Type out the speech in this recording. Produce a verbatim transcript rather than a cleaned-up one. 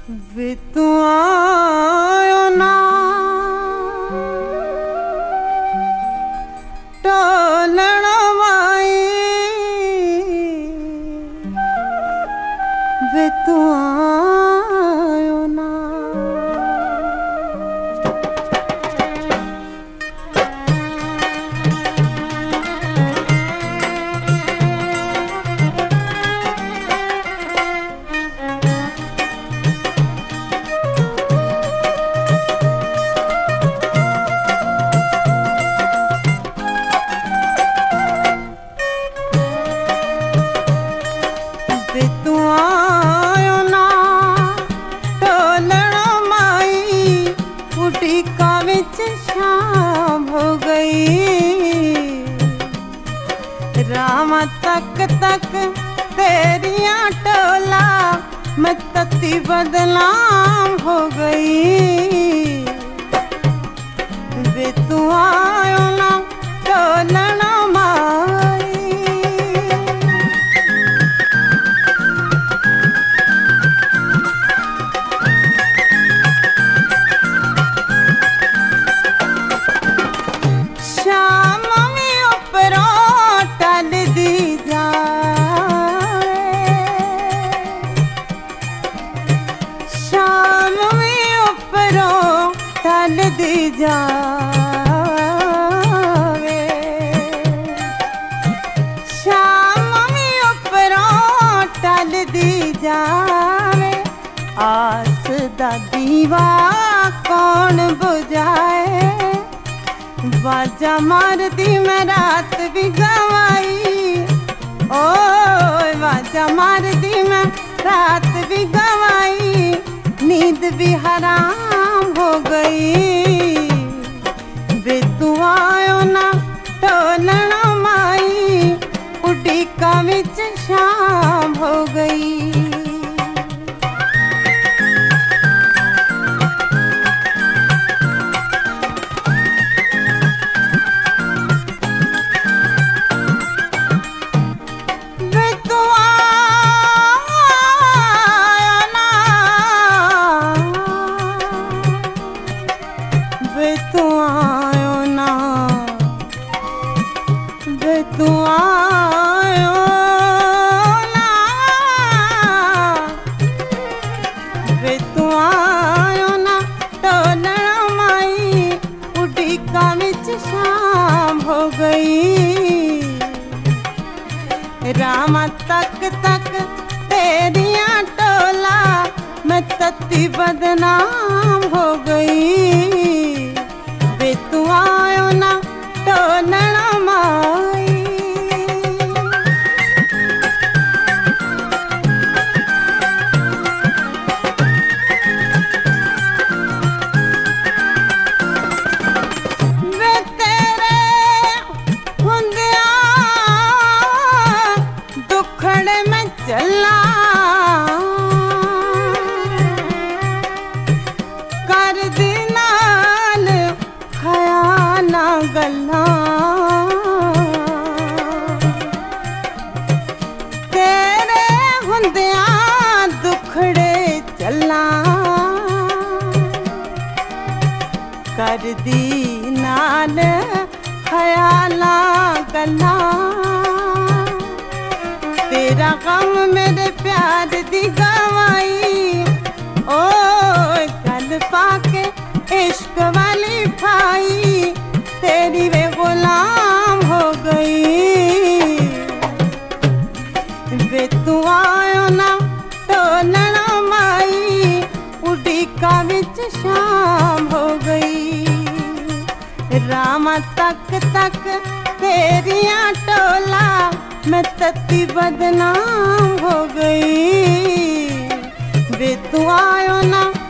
वे तू आयो ना टोलण वाई, वे तू आयो ना शाम हो गई। रामा तक तक तेरिया टोला मैं तती बदनाम हो गई। वे तू आयो ना टोलना माई, टल दी जावे शाम में उपरों टल दी जावे। आस दा दीवा कौन बुझाए, बाजा मारती मैं रात भी गवाई। ओ बाजा मारती मैं रात भी गवाई, नींद भी हराम हो गई। वे तू आयो ना टोलना माई, उड़ीका विच शाम हो गई। वे तू आयो ना, वे तू आयो ना, वे तू आयो ना टोलना माई, उड़ीका विच शाम हो गई। रामा तक तक तेरिया टोला मैं तती बदनाम हो गई। वे तू आयो ना टोलना माई, वे तेरे हुंदिया दुखड़े में चला, कर दी नाल खयाना गल्ला। तेरे हुंदिया दुखड़े चला, कर दी नाल खयाला गल्ला। तेरा गम मेरे प्यार दी गवाई, ओ गल पाके इश्क वाली भाई, तेरी वे गुलाम हो गई। वे तू आयो ना टोलना माई, उड़ीका विच शाम हो गई। रामा तक तक तेरिया टोला मैं तती बदनाम हो गई। वे तू आयो ना